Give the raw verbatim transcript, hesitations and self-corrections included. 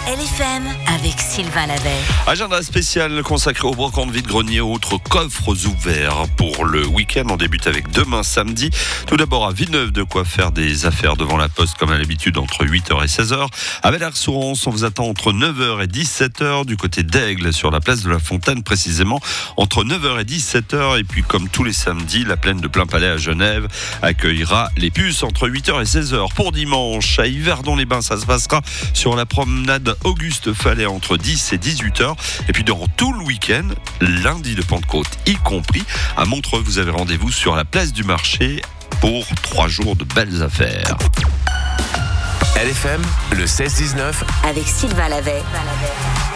L F M avec Sylvain Lavey. Agenda spécial consacré aux brocantes vide-greniers et autres coffres ouverts pour le week-end. On débute avec demain samedi. Tout d'abord à Villeneuve, de quoi faire des affaires devant la poste comme à l'habitude entre huit heures et seize heures. À Villars-Sourance, on vous attend entre neuf heures et dix-sept heures. Du côté d'Aigle, sur la place de la Fontaine précisément, entre neuf heures et dix-sept heures. Et puis comme tous les samedis, la plaine de Plain-Palais à Genève accueillera les puces entre huit heures et seize heures. Pour dimanche, à Yverdon-les-Bains, ça se passera sur la promenade Auguste Fallet entre dix et dix-huit heures. Et puis durant tout le week-end, lundi de Pentecôte y compris, à Montreux, vous avez rendez-vous sur la place du marché pour trois jours de belles affaires. L F M, le seize dix-neuf Avec Sylvain Lavey.